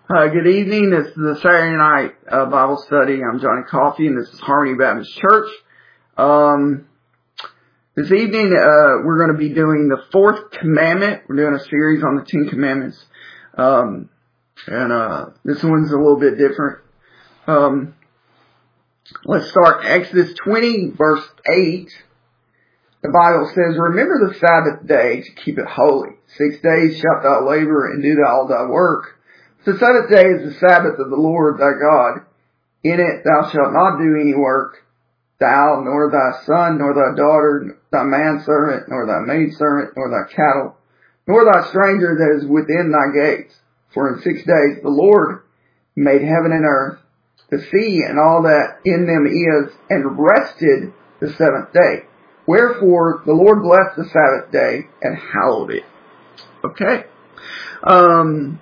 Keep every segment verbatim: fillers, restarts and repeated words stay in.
Uh, good evening. This is the Saturday night uh, Bible study. I'm Johnny Coffey, and this is Harmony Baptist Church. Um, this evening, uh, we're going to be doing the fourth commandment. We're doing a series on the Ten Commandments, um, and uh, this one's a little bit different. Um, let's start Exodus twenty, verse eight. The Bible says, "Remember the Sabbath day to keep it holy. Six days shalt thou labor and do all thy work. The seventh day is the Sabbath of the Lord thy God. In it thou shalt not do any work, thou, nor thy son, nor thy daughter, thy manservant, nor thy maidservant, nor thy cattle, nor thy stranger that is within thy gates. For in six days the Lord made heaven and earth, the sea, and all that in them is, and rested the seventh day. Wherefore the Lord blessed the Sabbath day and hallowed it." Okay. Um...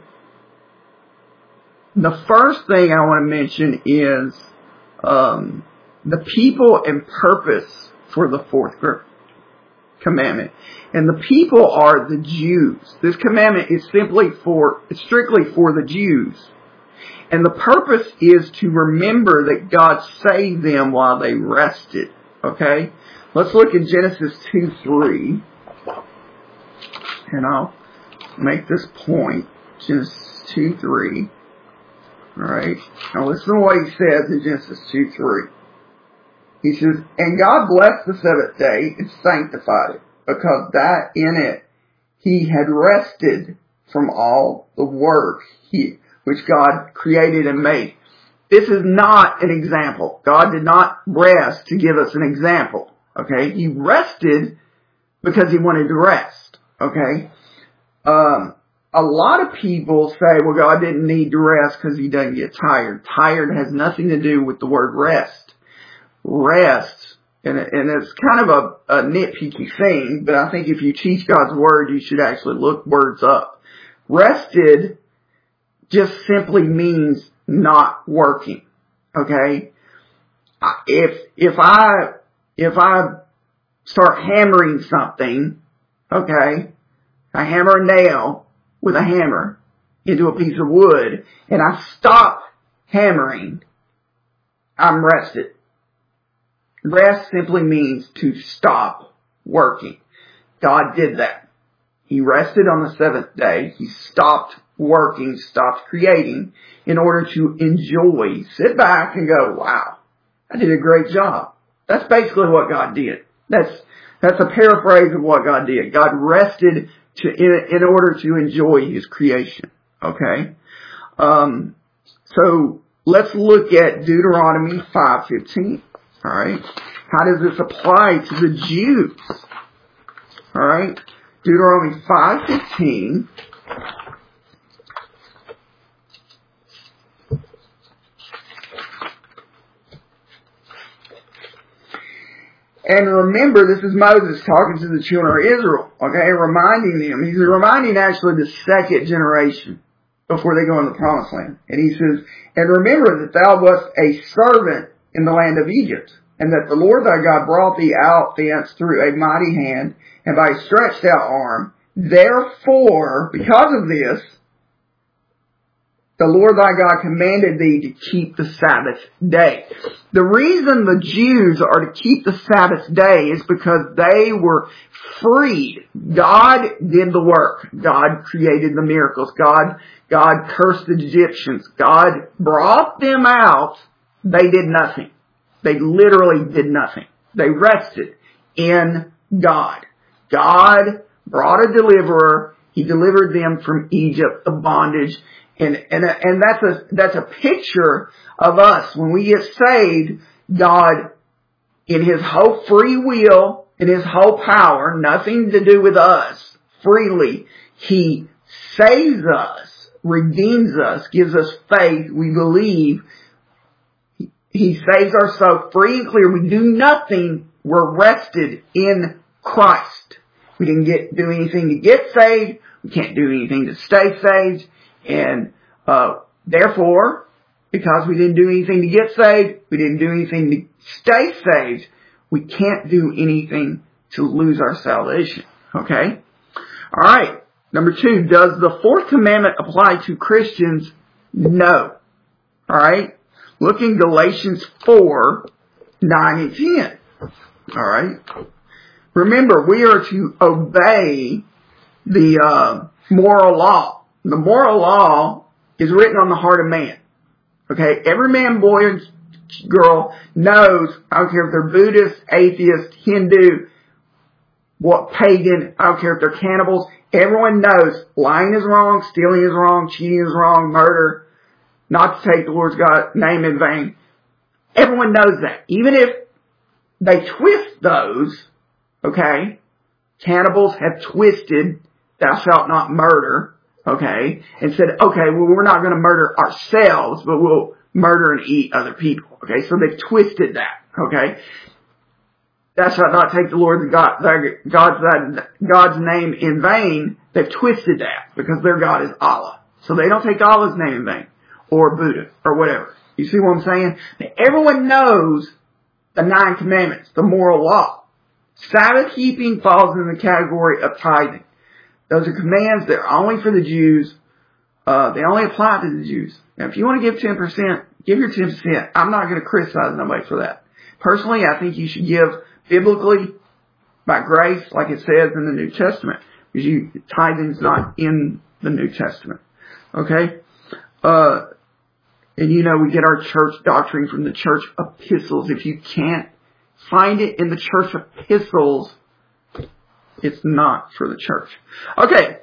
The first thing I want to mention is um, the people and purpose for the fourth commandment. And the people are the Jews. This commandment is simply for, it's strictly for the Jews. And the purpose is to remember that God saved them while they rested. Okay? Let's look at Genesis two three. And I'll make this point. Genesis two three. Alright, now listen to what he says in Genesis two three. He says, "And God blessed the seventh day and sanctified it, because that in it he had rested from all the work he, which God created and made." This is not an example. God did not rest to give us an example. Okay, he rested because he wanted to rest. Okay, um, a lot of people say, well, God didn't need to rest because he doesn't get tired. Tired has nothing to do with the word rest. Rest, and, and it's kind of a, a nitpicky thing, but I think if you teach God's word, you should actually look words up. Rested just simply means not working. Okay? If, if I, if I start hammering something, okay, I hammer a nail with a hammer into a piece of wood, and I stop hammering, I'm rested. Rest simply means to stop working. God did that. He rested on the seventh day. He stopped working, stopped creating, in order to enjoy, sit back and go, wow, I did a great job. That's basically what God did. That's, that's a paraphrase of what God did. God rested To, in, in order to enjoy his creation. Okay? Um, so, let's look at Deuteronomy five fifteen. Alright? How does this apply to the Jews? Alright? Deuteronomy five fifteen. And remember, this is Moses talking to the children of Israel, okay, reminding them. He's reminding actually the second generation before they go in the promised land. And he says, "And remember that thou wast a servant in the land of Egypt, and that the Lord thy God brought thee out thence through a mighty hand, and by a stretched out arm. Therefore, because of this, the Lord thy God commanded thee to keep the Sabbath day." The reason the Jews are to keep the Sabbath day is because they were freed. God did the work. God created the miracles. God, God cursed the Egyptians. God brought them out. They did nothing. They literally did nothing. They rested in God. God brought a deliverer. He delivered them from Egypt, the bondage. And, and, and that's a, that's a picture of us. When we get saved, God, in his whole free will, in his whole power, nothing to do with us, freely, he saves us, redeems us, gives us faith. We believe. He saves our soul free and clear. We do nothing. We're rested in Christ. We didn't get, do anything to get saved. We can't do anything to stay saved. And uh therefore, because we didn't do anything to get saved, we didn't do anything to stay saved, we can't do anything to lose our salvation. Okay? Alright. Number two, does the fourth commandment apply to Christians No. Alright? Look in Galatians four, nine and ten. Alright? Remember, we are to obey the uh, moral law. The moral law is written on the heart of man. Okay? Every man, boy, and girl knows, I don't care if they're Buddhist, atheist, Hindu, what pagan, I don't care if they're cannibals, everyone knows lying is wrong, stealing is wrong, cheating is wrong, murder, not to take the Lord's God name in vain. Everyone knows that. Even if they twist those, okay, cannibals have twisted thou shalt not murder, okay, and said, okay, well, we're not going to murder ourselves, but we'll murder and eat other people, okay, so they've twisted that, okay. Thou shalt not take the Lord God, God's, God's name in vain. They've twisted that because their God is Allah. So they don't take Allah's name in vain. Or Buddha. Or whatever. You see what I'm saying? Everyone knows the nine commandments. The moral law. Sabbath keeping falls in the category of tithing. Those are commands that are only for the Jews. Uh, they only apply to the Jews. Now if you want to give ten percent, give your ten percent. I'm not going to criticize nobody for that. Personally, I think you should give biblically, by grace, like it says in the New Testament. Because you, tithing's not in the New Testament. Okay? Uh, and you know, we get our church doctrine from the church epistles. If you can't find it in the church epistles, it's not for the church. Okay.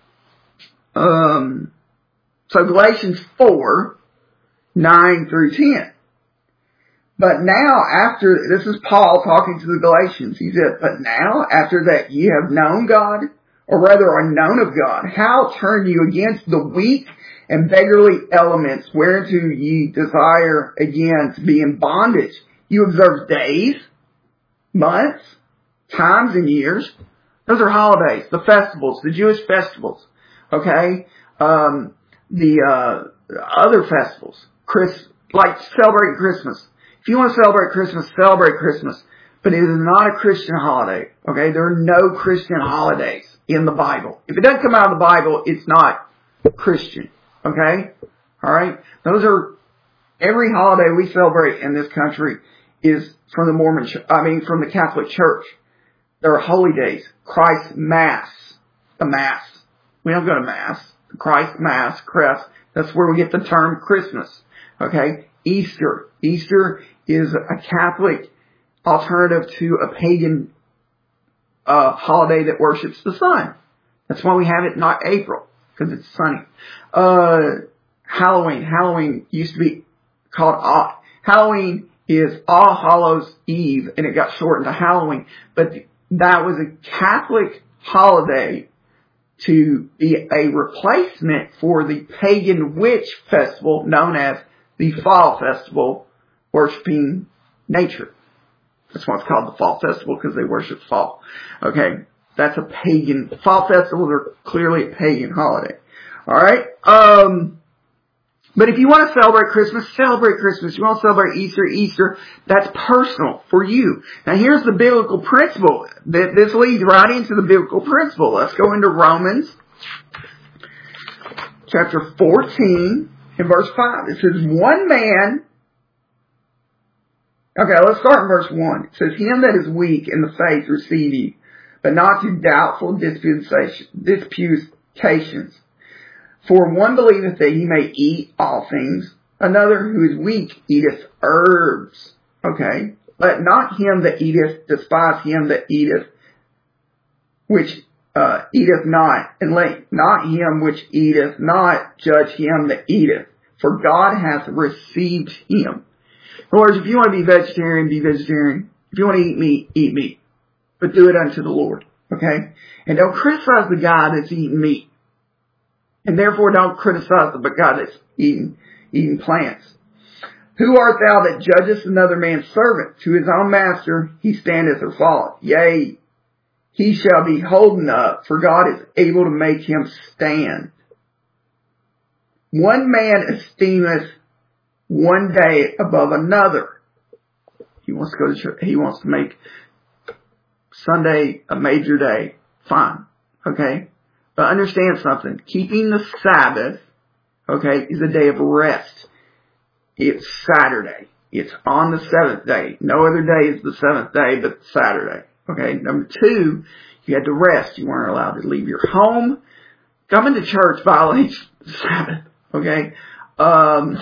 Um, so Galatians four, nine through ten. But now after, this is Paul talking to the Galatians. He said, but now after that ye have known God, or rather are known of God, how turn you against the weak and beggarly elements whereunto ye desire again to be in bondage? You observe days, months, times, and years. Those are holidays, the festivals, the Jewish festivals. Okay? Um, the uh, other festivals, Chris, like celebrating Christmas. If you want to celebrate Christmas, celebrate Christmas. But it is not a Christian holiday. Okay? There are no Christian holidays in the Bible. If it doesn't come out of the Bible, it's not Christian. Okay? Alright? Those are, every holiday we celebrate in this country is from the Mormon, I mean from the Catholic Church. There are holy days. Christ Mass. The Mass. We don't go to Mass. The Christ Mass, Crest. That's where we get the term Christmas. Okay? Easter. Easter is a Catholic alternative to a pagan uh, holiday that worships the sun. That's why we have it not April, because it's sunny. Uh, Halloween. Halloween used to be called uh, Halloween is All Hallows Eve, and it got shortened to Halloween. But that was a Catholic holiday to be a replacement for the pagan witch festival known as the Fall Festival, worshiping nature. That's why it's called the Fall Festival, because they worship fall. Okay, that's a pagan. Fall festivals are clearly a pagan holiday. All right. Um, but if you want to celebrate Christmas, celebrate Christmas. You want to celebrate Easter, Easter. That's personal for you. Now, here's the biblical principle. This leads right into the biblical principle. Let's go into Romans chapter fourteen and verse five. It says, one man. Okay, let's start in verse one. It says, him that is weak in the faith receive ye, but not to doubtful disputations. For one believeth that he may eat all things, another who is weak eateth herbs. Okay, let not him that eateth despise him that eateth, which uh, eateth not, and let not him which eateth not judge him that eateth, for God hath received him. In other words, if you want to be vegetarian, be vegetarian. If you want to eat meat, eat meat. But do it unto the Lord. Okay? And don't criticize the guy that's eating meat. And therefore don't criticize the guy that's eating, eating plants. Who art thou that judgest another man's servant? To his own master he standeth or falleth. Yea, he shall be holden up, for God is able to make him stand. One man esteemeth one day above another. He wants to go to church. He wants to make Sunday a major day. Fine. Okay? But understand something. Keeping the Sabbath okay, is a day of rest. It's Saturday. It's on the seventh day. No other day is the seventh day but Saturday. Okay. Number two, you had to rest. You weren't allowed to leave your home. Coming to church violates the Sabbath. Okay. Um,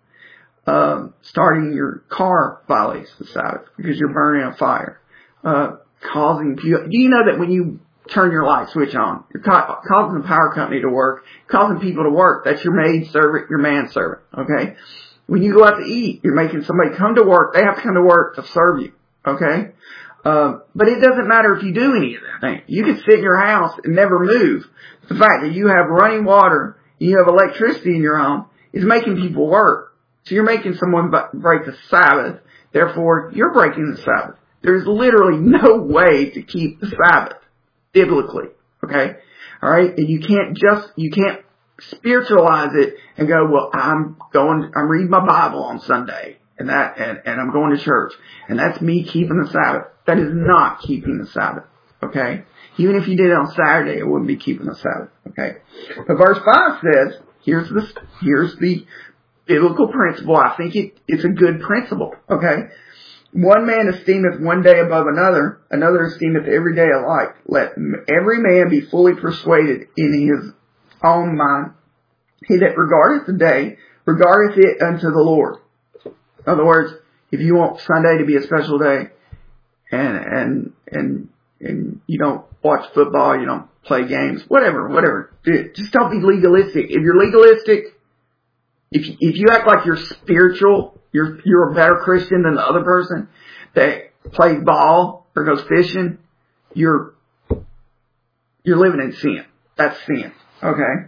um, starting your car violates the Sabbath because you're burning a fire. Uh, causing people, do you know that when you turn your light switch on, you're ca- causing the power company to work, causing people to work. That's your maid servant, your manservant. Okay. When you go out to eat, you're making somebody come to work. They have to come to work to serve you. Okay? Uh, but it doesn't matter if you do any of that thing. You can sit in your house and never move. The fact that you have running water, you have electricity in your home, is making people work. So you're making someone break the Sabbath. Therefore, you're breaking the Sabbath. There's literally no way to keep the Sabbath biblically. Okay? Alright? And you can't just, you can't spiritualize it and go, well, I'm going, I'm reading my Bible on Sunday and that, and, and I'm going to church and that's me keeping the Sabbath. That is not keeping the Sabbath. Okay. Even if you did it on Saturday, it wouldn't be keeping the Sabbath. Okay. But verse five says, here's the, here's the biblical principle. I think it, it's a good principle. Okay. One man esteemeth one day above another, another esteemeth every day alike. Let every man be fully persuaded in his own mind. He that regardeth the day, regardeth it unto the Lord. In other words, if you want Sunday to be a special day, and, and, and, and you don't watch football, you don't play games, whatever, whatever, just don't be legalistic. If you're legalistic, if you, if you act like you're spiritual, you're, you're a better Christian than the other person that plays ball or goes fishing, you're, you're living in sin. That's sin. Okay.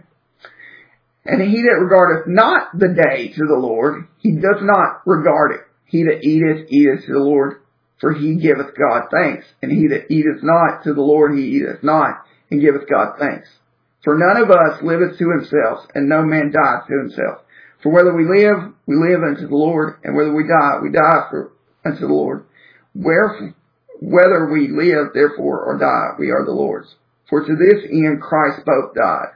And he that regardeth not the day to the Lord, he does not regard it. He that eateth, eateth to the Lord, for he giveth God thanks. And he that eateth not to the Lord, he eateth not, and giveth God thanks. For none of us liveth to himself, and no man dieth to himself. For whether we live, we live unto the Lord, and whether we die, we die for, unto the Lord. Wherefore, whether we live, therefore, or die, we are the Lord's. For to this end Christ both died,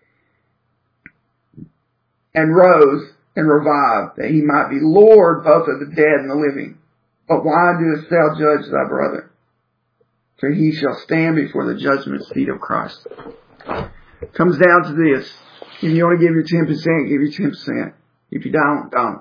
and rose and revived, that he might be Lord both of the dead and the living. But why doest thou judge thy brother? For he shall stand before the judgment seat of Christ. Comes down to this. If you want to give your ten percent, give your ten percent. If you don't, don't.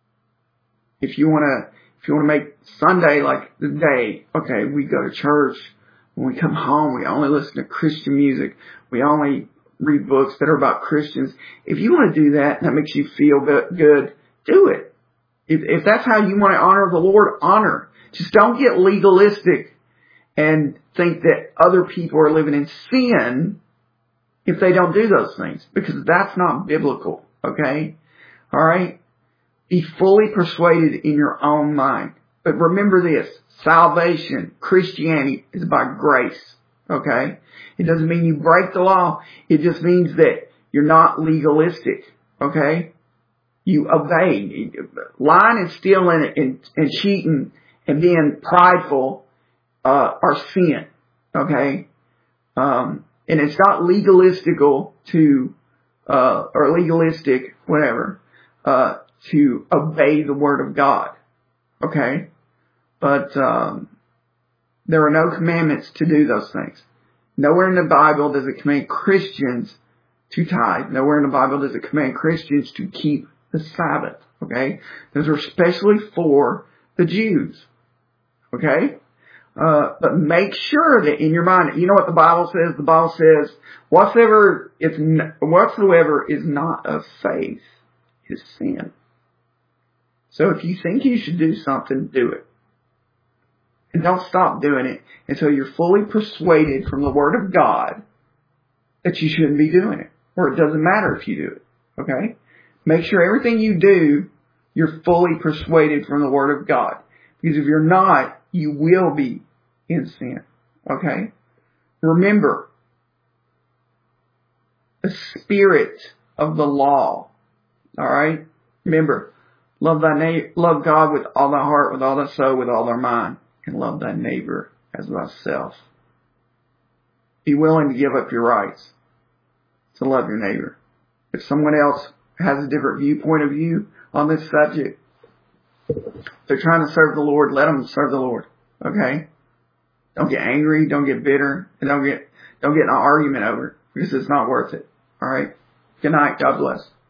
If you want to, if you want to make Sunday like the day, okay, we go to church. When we come home, we only listen to Christian music. We only read books that are about Christians. If you want to do that, and that makes you feel good, do it. If, if that's how you want to honor the Lord, honor. Just don't get legalistic and think that other people are living in sin if they don't do those things, because that's not biblical. Okay? Alright? Be fully persuaded in your own mind. But remember this, salvation, Christianity is by grace. Okay? It doesn't mean you break the law. It just means that you're not legalistic. Okay? You obey. Lying and stealing and, and cheating and being prideful uh, are sin. Okay? Um, and it's not legalistical to, uh, or legalistic, whatever, uh, to obey the Word of God. Okay? But, um, there are no commandments to do those things. Nowhere in the Bible does it command Christians to tithe. Nowhere in the Bible does it command Christians to keep the Sabbath. Okay? Those are especially for the Jews. Okay? Uh, but make sure that in your mind, you know what the Bible says? The Bible says, whatsoever is, whatsoever is not of faith is sin. So if you think you should do something, do it. And don't stop doing it until you're fully persuaded from the Word of God that you shouldn't be doing it. Or it doesn't matter if you do it. Okay? Make sure everything you do, you're fully persuaded from the Word of God. Because if you're not, you will be in sin. Okay? Remember, the spirit of the law. Alright? Remember, love thy na- love God with all thy heart, with all thy soul, with all thy mind. And love thy neighbor as thyself. Be willing to give up your rights to love your neighbor. If someone else has a different viewpoint of view on this subject, they're trying to serve the Lord, let them serve the Lord. Okay? Don't get angry, don't get bitter, and don't get, don't get in an argument over it, because it's not worth it. Alright? Good night. God bless.